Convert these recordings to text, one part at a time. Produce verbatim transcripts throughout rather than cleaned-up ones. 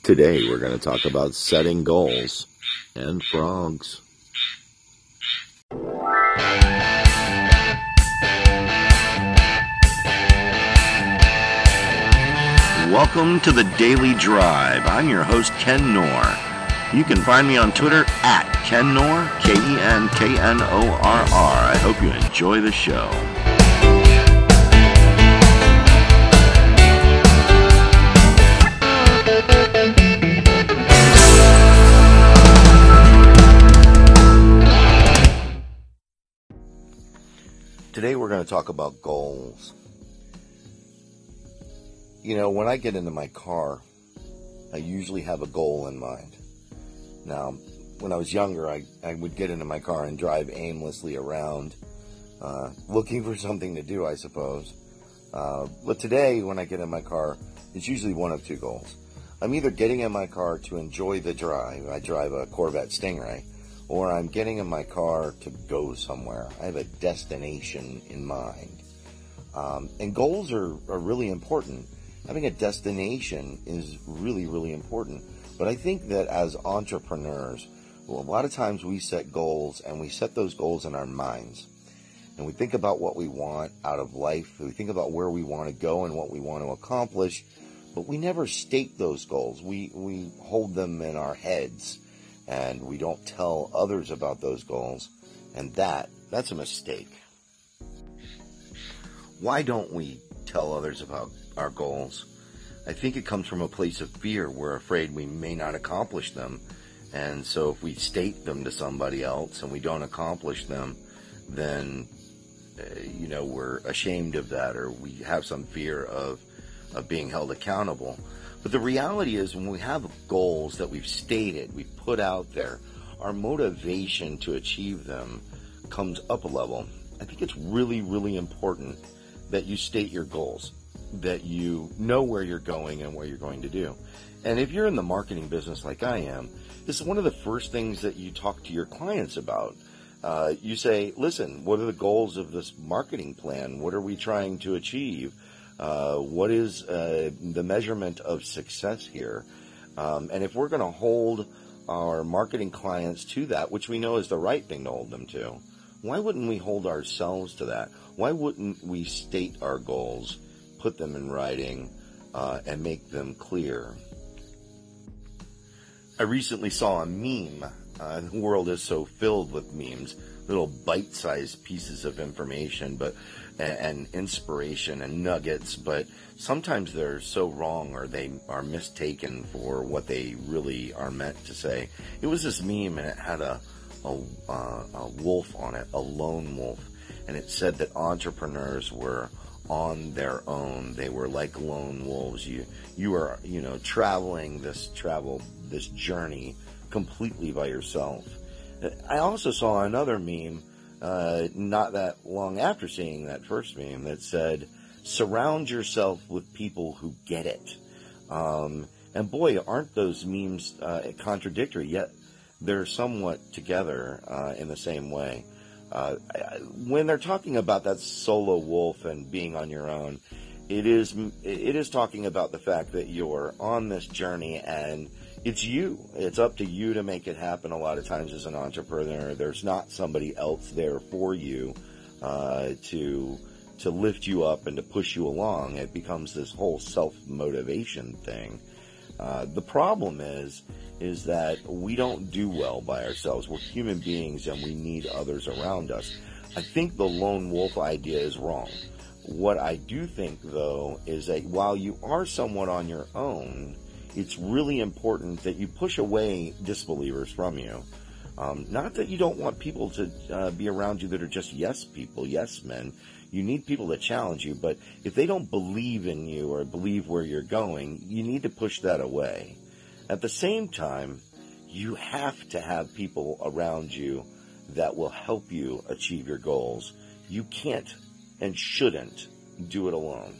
Today we're going to talk about setting goals and frogs. Welcome to the Daily Drive. I'm your host, Ken Knorr. You can find me on Twitter at Ken Knorr, K E N K N O R R. I hope you enjoy the show. Today we're going to talk about goals. You know, when I get into my car, I usually have a goal in mind. Now, when I was younger, I, I would get into my car and drive aimlessly around, uh, looking for something to do, I suppose. Uh, but today, when I get in my car, it's usually one of two goals. I'm either getting in my car to enjoy the drive. I drive a Corvette Stingray. Or I'm getting in my car to go somewhere. I have a destination in mind. Um, and goals are, are really important. Having a destination is really, really important. But I think that as entrepreneurs, well, a lot of times we set goals, and we set those goals in our minds. And we think about what we want out of life. We think about where we want to go and what we want to accomplish. But we never state those goals. We, we hold them in our heads. And we don't tell others about those goals, and that, that's a mistake. Why don't we tell others about our goals? I think it comes from a place of fear. We're afraid we may not accomplish them, and so if we state them to somebody else and we don't accomplish them, then, uh, you know, we're ashamed of that, or we have some fear of, of being held accountable. But the reality is, when we have goals that we've stated, we've put out there, our motivation to achieve them comes up a level. I think it's really, really important that you state your goals, that you know where you're going and what you're going to do. And if you're in the marketing business like I am, this is one of the first things that you talk to your clients about. Uh, you say, listen, what are the goals of this marketing plan? What are we trying to achieve? Uh, what is uh, the measurement of success here? Um, and if we're going to hold our marketing clients to that, which we know is the right thing to hold them to, why wouldn't we hold ourselves to that? Why wouldn't we state our goals, put them in writing, uh, and make them clear? I recently saw a meme. Uh, the world is so filled with memes, little bite-sized pieces of information, but and inspiration and nuggets, but sometimes they're so wrong, or they are mistaken for what they really are meant to say. It was this meme, and it had a a, uh, a wolf on it, a lone wolf, and it said that entrepreneurs were on their own. They were like lone wolves. You you are you know traveling this travel this journey completely by yourself. I also saw another meme uh, not that long after seeing that first meme that said, surround yourself with people who get it. Um, and boy, aren't those memes uh, contradictory, yet they're somewhat together uh, in the same way. Uh, when they're talking about that solo wolf and being on your own, it is it is talking about the fact that you're on this journey, and it's you. It's up to you to make it happen. A lot of times as an entrepreneur, there's not somebody else there for you uh, to to lift you up and to push you along. It becomes this whole self-motivation thing. Uh, the problem is, is that we don't do well by ourselves. We're human beings, and we need others around us. I think the lone wolf idea is wrong. What I do think, though, is that while you are somewhat on your own, it's really important that you push away disbelievers from you. Um, not that you don't want people to uh, be around you that are just yes people, yes men. You need people to challenge you, but if they don't believe in you or believe where you're going, you need to push that away. At the same time, you have to have people around you that will help you achieve your goals. You can't and shouldn't do it alone.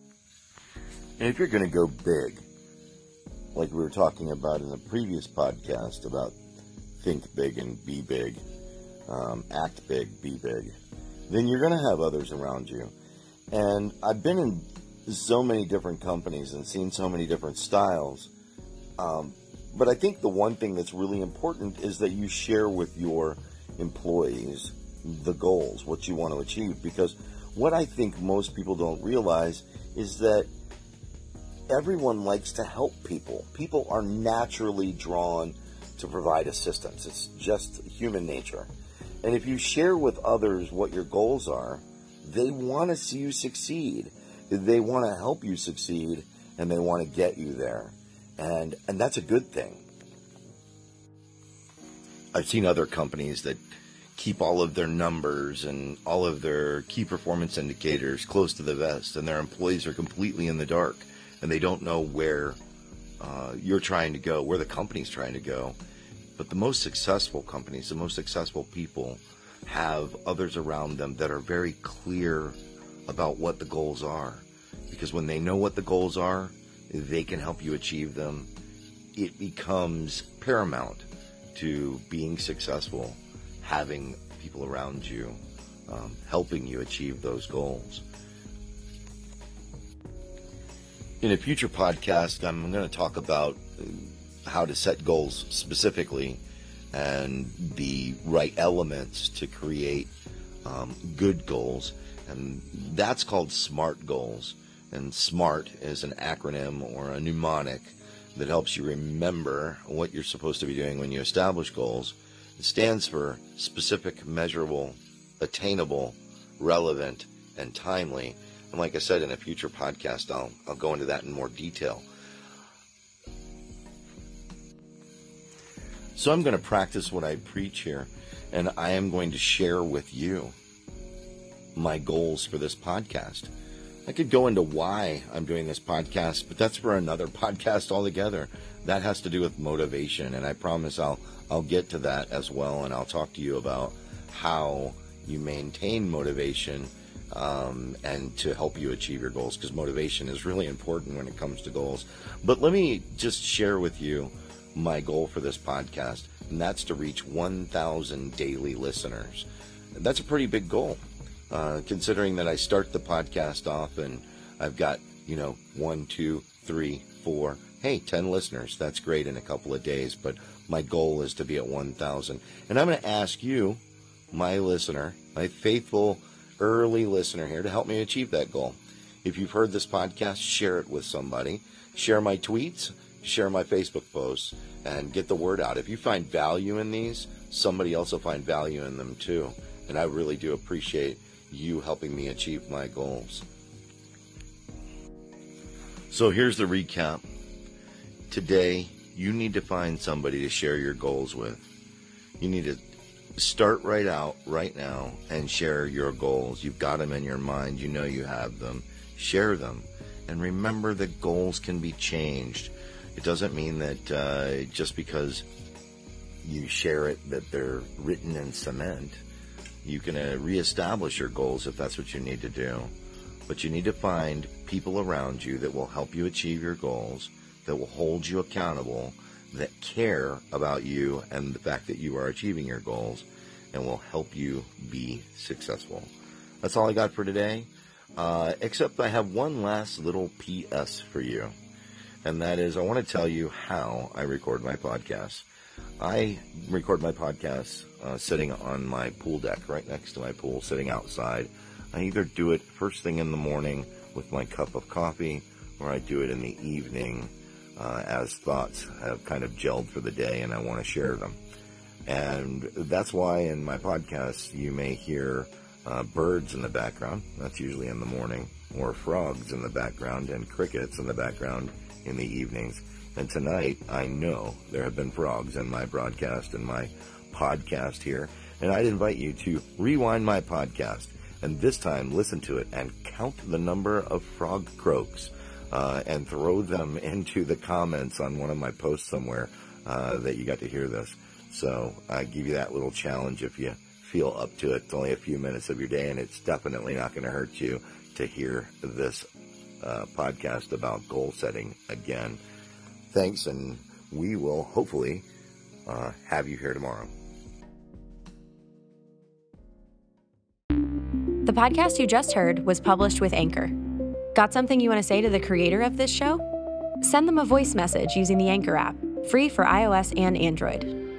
And if you're going to go big, like we were talking about in the previous podcast about think big and be big, um, act big, be big, then you're going to have others around you. And I've been in so many different companies and seen so many different styles Um, but I think the one thing that's really important is that you share with your employees the goals, what you want to achieve. Because what I think most people don't realize is that everyone likes to help people. People are naturally drawn to provide assistance. It's just human nature. And if you share with others what your goals are, they want to see you succeed. They want to help you succeed, and they want to get you there. And and that's a good thing. I've seen other companies that keep all of their numbers and all of their key performance indicators close to the vest, and their employees are completely in the dark, and they don't know where uh, you're trying to go, where the company's trying to go. But the most successful companies, the most successful people have others around them that are very clear about what the goals are. Because when they know what the goals are, they can help you achieve them. It becomes paramount to being successful, having people around you um, helping you achieve those goals. In a future podcast, I'm going to talk about how to set goals specifically and the right elements to create um, good goals. And that's called SMART goals. And SMART is an acronym or a mnemonic that helps you remember what you're supposed to be doing when you establish goals. It stands for specific, measurable, attainable, relevant, and timely. And like I said, in a future podcast, I'll, I'll go into that in more detail. So I'm going to practice what I preach here, and I am going to share with you my goals for this podcast. I could go into why I'm doing this podcast, but that's for another podcast altogether. That has to do with motivation, and I promise I'll I'll get to that as well, and I'll talk to you about how you maintain motivation um, and to help you achieve your goals, because motivation is really important when it comes to goals. But let me just share with you my goal for this podcast, and that's to reach one thousand daily listeners. That's a pretty big goal. Uh, considering that I start the podcast off and I've got, you know, one, two, three, four, hey, ten listeners. That's great in a couple of days, but my goal is to be at one thousand. And I'm going to ask you, my listener, my faithful early listener here, to help me achieve that goal. If you've heard this podcast, share it with somebody. Share my tweets, share my Facebook posts, and get the word out. If you find value in these, somebody else will find value in them too. And I really do appreciate you helping me achieve my goals. So here's the recap. Today, you need to find somebody to share your goals with. You need to start right out, right now, and share your goals. You've got them in your mind. You know you have them. Share them. And remember that goals can be changed. It doesn't mean that uh, just because you share it that they're written in cement. You can uh, reestablish your goals if that's what you need to do. But you need to find people around you that will help you achieve your goals, that will hold you accountable, that care about you and the fact that you are achieving your goals, and will help you be successful. That's all I got for today, uh, except I have one last little P S for you. And that is, I want to tell you how I record my podcasts. I record my podcasts uh, sitting on my pool deck, right next to my pool, sitting outside. I either do it first thing in the morning with my cup of coffee, or I do it in the evening uh, as thoughts have kind of gelled for the day and I want to share them. And that's why in my podcasts you may hear uh, birds in the background. That's usually in the morning, or frogs in the background and crickets in the background in the evenings. And tonight, I know there have been frogs in my broadcast and my podcast here. And I'd invite you to rewind my podcast and this time listen to it and count the number of frog croaks uh, and throw them into the comments on one of my posts somewhere uh, that you got to hear this. So I give you that little challenge if you feel up to it. It's only a few minutes of your day, and it's definitely not going to hurt you to hear this uh, podcast about goal setting again. Thanks, and we will hopefully uh, have you here tomorrow. The podcast you just heard was published with Anchor. Got something you want to say to the creator of this show? Send them a voice message using the Anchor app, free for iOS and Android.